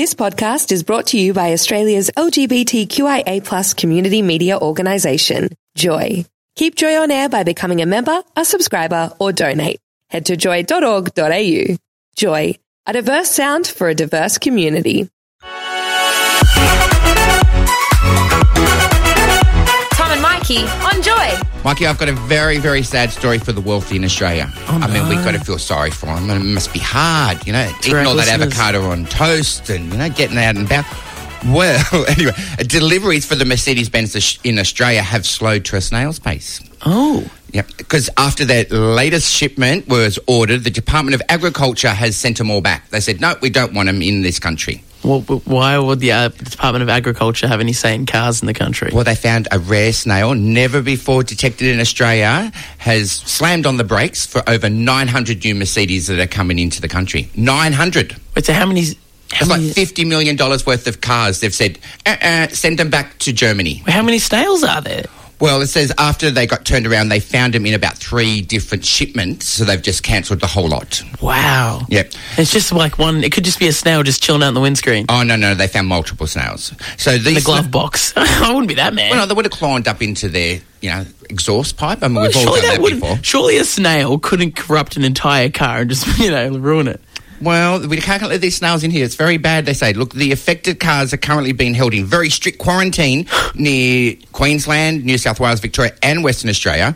This podcast is brought to you by Australia's LGBTQIA+ community media organisation, Joy. Keep Joy on air by becoming a member, a subscriber, or donate. Head to joy.org.au. Joy, a diverse sound for a diverse community. Tom and Mikey on Joy. Mikey, I've got a very, very sad story for the wealthy in Australia. Oh, no. I mean, we've got to feel sorry for them. It must be hard, you know, eating all that avocado on toast and, you know, getting out and about. Well, anyway, deliveries for the Mercedes-Benz in Australia have slowed to a snail's pace. Oh. Yeah, because after their latest shipment was ordered, the Department of Agriculture has sent them all back. They said, no, we don't want them in this country. Well, why would the Department of Agriculture have any say in cars in the country? Well, they found a rare snail, never before detected in Australia, has slammed on the brakes for over 900 new Mercedes that are coming into the country. 900. Wait, so how many... It's like $50 million worth of cars. They've said, send them back to Germany. How many snails are there? Well, it says after they got turned around, they found them in about 3 different shipments, so they've just cancelled the whole lot. Wow. Yep. It's just like one... It could just be a snail just chilling out in the windscreen. Oh, no, they found multiple snails. So these... The glove box. I wouldn't be that mad. Well, no, they would have climbed up into their, exhaust pipe. I mean, we've all done that before. Surely a snail couldn't corrupt an entire car and just, ruin it. Well, we can't let these snails in here. It's very bad, they say. Look, the affected cars are currently being held in very strict quarantine near Queensland, New South Wales, Victoria and Western Australia.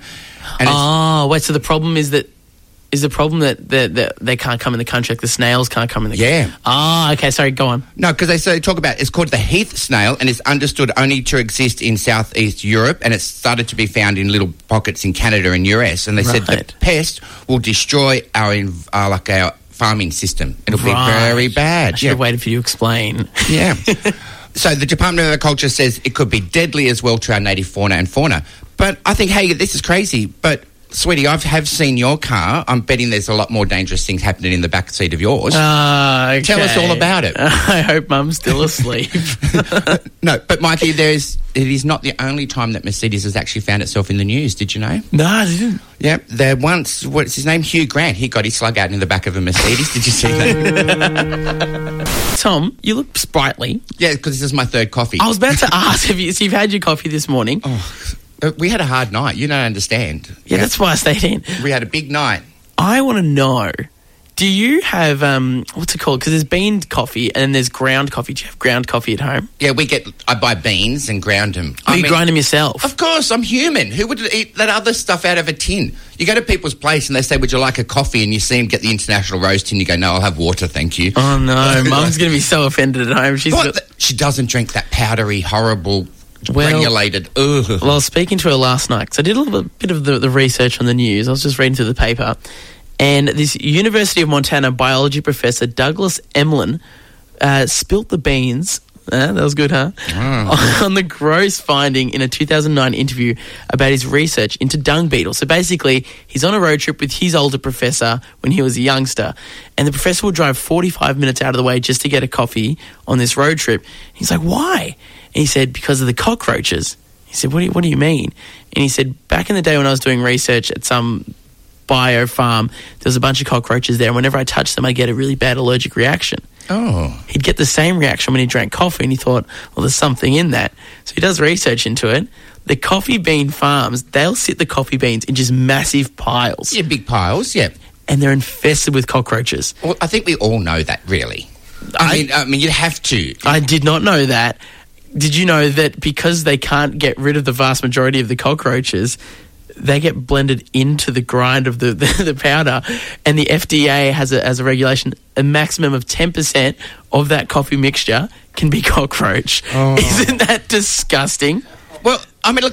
And wait, so the problem is that... Is the problem that they can't come in the country, like the snails can't come in the country? Yeah. Okay, sorry, go on. No, because they talk about, it's called the heath snail, and it's understood only to exist in southeast Europe, and it's started to be found in little pockets in Canada and US, and they said the pest will destroy our farming system. It'll be very bad. I should have waited for you to explain. Yeah. So the Department of Agriculture says it could be deadly as well to our native fauna and fauna. But I think, hey, this is crazy, but... Sweetie, I have seen your car. I'm betting there's a lot more dangerous things happening in the back seat of yours. Okay. Tell us all about it. I hope Mum's still asleep. No, but Mikey, it is not the only time that Mercedes has actually found itself in the news. Did you know? No, I didn't. Yeah, there once, what's his name? Hugh Grant. He got his slug out in the back of a Mercedes. Did you see that? Tom, you look sprightly. Yeah, because this is my third coffee. I was about to ask, so you've had your coffee this morning? Oh, we had a hard night. You don't understand. Yeah, that's why I stayed in. We had a big night. I want to know, do you have, what's it called? Because there's bean coffee and then there's ground coffee. Do you have ground coffee at home? Yeah, I buy beans and ground them. You grind them yourself? Of course, I'm human. Who would eat that other stuff out of a tin? You go to people's place and they say, would you like a coffee? And you see them get the International Roast tin. You go, no, I'll have water, thank you. Oh, no. Mum's going to be so offended at home. She doesn't drink that powdery, horrible... granulated. Ugh. Well, I was speaking to her last night, because I did a little bit of the research on the news. I was just reading through the paper, and this University of Montana biology professor, Douglas Emlin, spilt the beans. That was good, huh? On the gross finding in a 2009 interview about his research into dung beetles. So basically, he's on a road trip with his older professor when he was a youngster, and the professor would drive 45 minutes out of the way just to get a coffee on this road trip. He's like, why? And he said, because of the cockroaches. He said, what do you mean? And he said, back in the day when I was doing research at some bio farm, there was a bunch of cockroaches there, and whenever I touched them, I'd get a really bad allergic reaction. Oh. He'd get the same reaction when he drank coffee, and he thought, well, there's something in that. So he does research into it. The coffee bean farms, they'll sit the coffee beans in just massive piles. Yeah, big piles, yeah. And they're infested with cockroaches. Well, I think we all know that, really. I mean, you have to. I did not know that. Did you know that because they can't get rid of the vast majority of the cockroaches, they get blended into the grind of the powder, and the FDA has a regulation, a maximum of 10% of that coffee mixture can be cockroach. Oh. Isn't that disgusting? Well, I mean, look,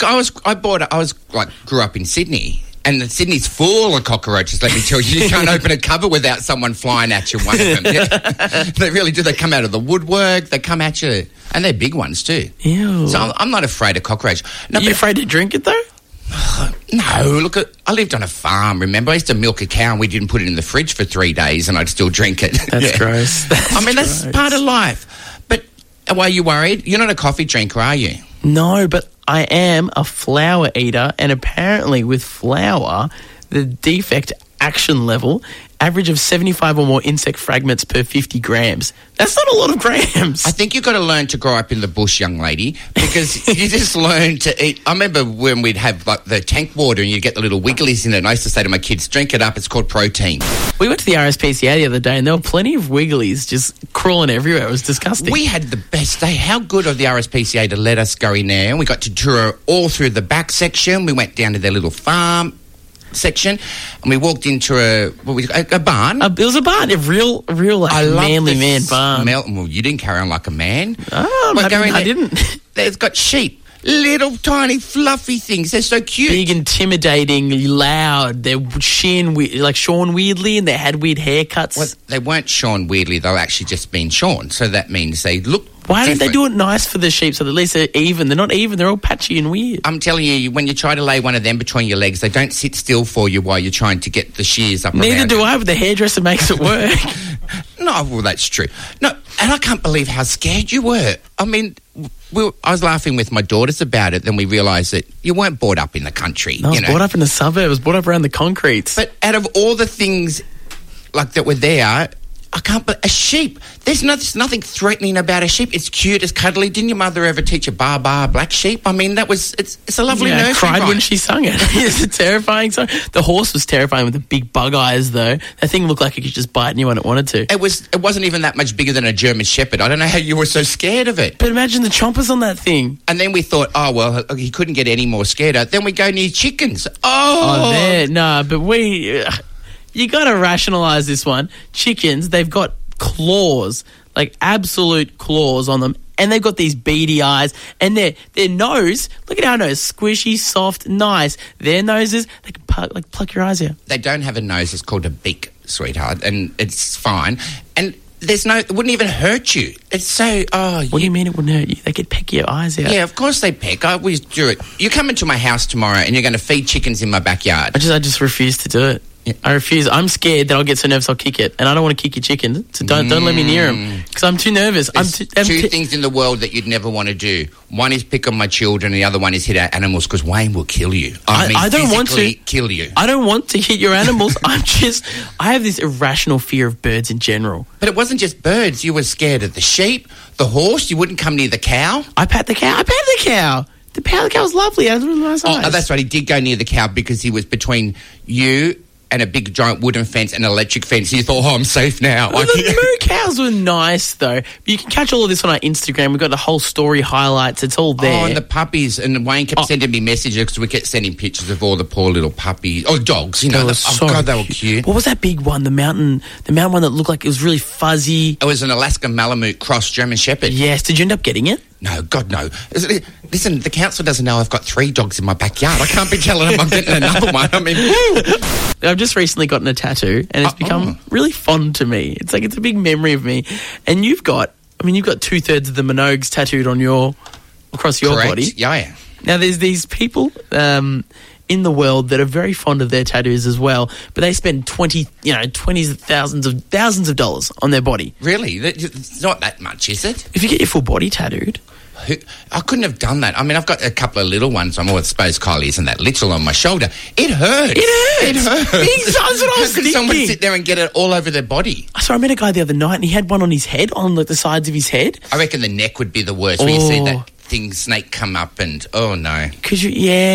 grew up in Sydney. And Sydney's full of cockroaches, let me tell you. You can't open a cupboard without someone flying at you, one of them. Yeah. They really do. They come out of the woodwork. They come at you. And they're big ones too. Ew. So I'm not afraid of cockroach. No, are you afraid to drink it, though? No. Look, I lived on a farm, remember? I used to milk a cow and we didn't put it in the fridge for 3 days and I'd still drink it. That's gross. That's part of life. But are you worried? You're not a coffee drinker, are you? No, but I am a flour eater, and apparently with flour, the defect action level average of 75 or more insect fragments per 50 grams. That's not a lot of grams. I think you've got to learn to grow up in the bush, young lady, because you just learn to eat. I remember when we'd have like the tank water and you'd get the little wigglies in it, and I used to say to my kids, drink it up, it's called protein. We went to the RSPCA the other day and there were plenty of wigglies just crawling everywhere. It was disgusting. We had the best day. How good of the RSPCA to let us go in there. And we got to tour all through the back section. We went down to their little farm section and we walked into a barn. It was a barn, a real like manly man barn. Well, you didn't carry on like a man. Oh, I didn't. It's got sheep. Little tiny fluffy things. They're so cute. Big, intimidating, loud. They're like Sean Weirdly, and they had weird haircuts. Well, they weren't Sean Weirdly. They were actually just being Sean. So that means they look Why don't they do it nice for the sheep so that at least they're even? They're not even. They're all patchy and weird. I'm telling you, when you try to lay one of them between your legs, they don't sit still for you while you're trying to get the shears up. Neither do I, but the hairdresser makes it work. No, well, that's true. No, and I can't believe how scared you were. I mean, I was laughing with my daughters about it, then we realised that you weren't brought up in the country. No, I was brought up in the suburbs. I was brought up around the concretes. But out of all the things like that were there, I can't believe a sheep. There's nothing threatening about a sheep. It's cute, it's cuddly. Didn't your mother ever teach a bar black sheep? I mean, it's a lovely nursery. I cried when she sung it. It's a terrifying song. The horse was terrifying with the big bug eyes, though. That thing looked like it could just bite anyone it wanted to. It wasn't even that much bigger than a German Shepherd. I don't know how you were so scared of it. But imagine the chompers on that thing. And then we thought, oh, well, he couldn't get any more scared. Then we go near chickens. You got to rationalise this one. Chickens, they've got claws, like absolute claws on them, and they've got these beady eyes, and their nose, look at our nose, squishy, soft, nice. Their noses, they can pluck your eyes out. They don't have a nose, it's called a beak, sweetheart, and it's fine. And it wouldn't even hurt you. It's so, What do you mean it wouldn't hurt you? They could peck your eyes out. Yeah, of course they peck. I always do it. You come into my house tomorrow and you're going to feed chickens in my backyard. I just refuse to do it. Yeah. I refuse. I'm scared that I'll get so nervous I'll kick it, and I don't want to kick your chicken. So don't let me near them because I'm too nervous. There's two things in the world that you'd never want to do. One is pick on my children, and the other one is hit our animals because Wayne will kill you. I don't want to kill you. I don't want to hit your animals. I have this irrational fear of birds in general. But it wasn't just birds. You were scared of the sheep, the horse. You wouldn't come near the cow. I pat the cow. The cow was lovely. It was really nice eyes. Oh, that's right. He did go near the cow because he was between you and a big giant wooden fence and an electric fence. You thought, I'm safe now. Well, the moo cows were nice, though. But you can catch all of this on our Instagram. We've got the whole story highlights. It's all there. Oh, and the puppies. And Wayne kept sending me messages because we kept sending pictures of all the poor little puppies. Oh, dogs, God, they were cute. What was that big one? The mountain one that looked like it was really fuzzy. It was an Alaskan Malamute cross German Shepherd. Yes. Did you end up getting it? No, God, no. Listen, the council doesn't know I've got 3 dogs in my backyard. I can't be telling them I'm getting another one. I mean, woo! I've just recently gotten a tattoo, and it's become really fond to me. It's like it's a big memory of me. And you've got 2/3 of the Minogues tattooed on across your Correct. body. Yeah. Now, there's these people in the world that are very fond of their tattoos as well, but they spend thousands of dollars on their body. Really? It's not that much, is it? If you get your full body tattooed. I couldn't have done that. I mean, I've got a couple of little ones. I suppose Kylie isn't that little on my shoulder. It hurts. That's what I was thinking. Someone sit there and get it all over their body? So I met a guy the other night and he had one on his head, on the sides of his head. I reckon the neck would be the worst where you see that snake come up and, oh no. So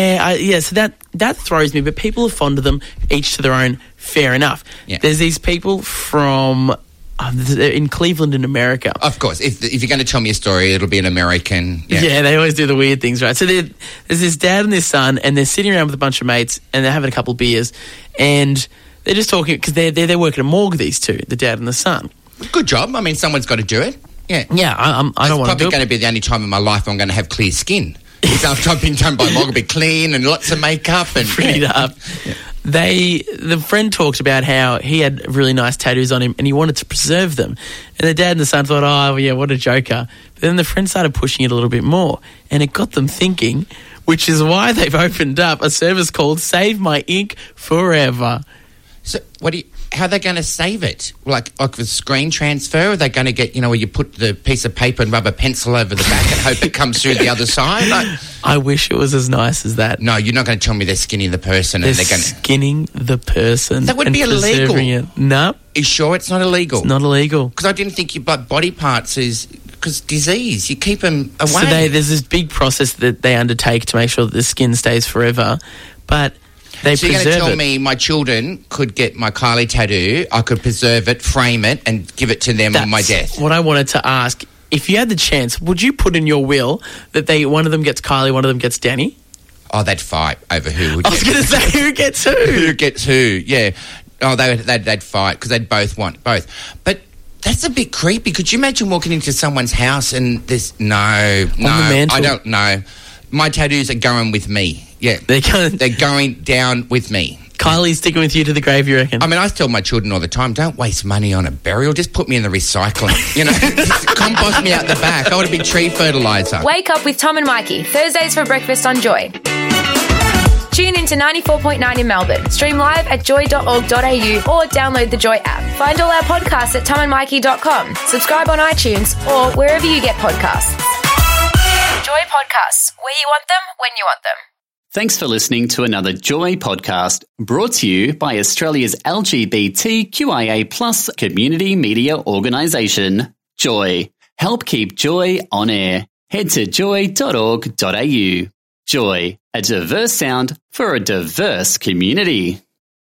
that throws me, but people are fond of them, each to their own, fair enough. Yeah. There's these people from... in Cleveland in America. Of course. If you're going to tell me a story, it'll be an American. Yeah, they always do the weird things, right? So there's this dad and this son, and they're sitting around with a bunch of mates, and they're having a couple of beers, and they're just talking, because they're working at a morgue, these two, the dad and the son. Good job. I mean, someone's got to do it. Yeah. Yeah, I don't want to do it. It's probably going to be the only time in my life I'm going to have clear skin. After I've been done by a morgue, I'll be clean and lots of makeup and prettied up. Yeah. The friend talked about how he had really nice tattoos on him and he wanted to preserve them. And the dad and the son thought, oh, yeah, what a joker. But then the friend started pushing it a little bit more and it got them thinking, which is why they've opened up a service called Save My Ink Forever. So what do you... how are they going to save it? Like with screen transfer? Are they going to get, where you put the piece of paper and rub a pencil over the back and hope it comes through the other side? Like, I wish it was as nice as that. No, you're not going to tell me they're skinning the person. They're skinning the person. That would be illegal. No. You sure it's not illegal? It's not illegal. Because I didn't think body parts is... Because disease, you keep them away. So there's this big process that they undertake to make sure that the skin stays forever, but they preserve it. So you're going to tell me my children could get my Kylie tattoo, I could preserve it, frame it, and give it to them on my death? What I wanted to ask, if you had the chance, would you put in your will that one of them gets Kylie, one of them gets Danny? Oh, they'd fight over who would get... I was going to say, who gets who? Who gets who, yeah. Oh, they'd fight because they'd both want both. But... That's a bit creepy. Could you imagine walking into someone's house and there's... No, I don't know. My tattoos are going with me. Yeah. They're going down with me. Kylie's sticking with you to the grave, you reckon? I mean, I tell my children all the time, don't waste money on a burial. Just put me in the recycling. Just compost me out the back. I want to be tree fertiliser. Wake up with Tom and Mikey, Thursdays for breakfast on Joy. Tune in to 94.9 in Melbourne. Stream live at joy.org.au or download the Joy app. Find all our podcasts at tomandmikey.com. Subscribe on iTunes or wherever you get podcasts. Joy Podcasts, where you want them, when you want them. Thanks for listening to another Joy podcast brought to you by Australia's LGBTQIA+ community media organisation, Joy. Help keep Joy on air. Head to joy.org.au. Joy, a diverse sound for a diverse community.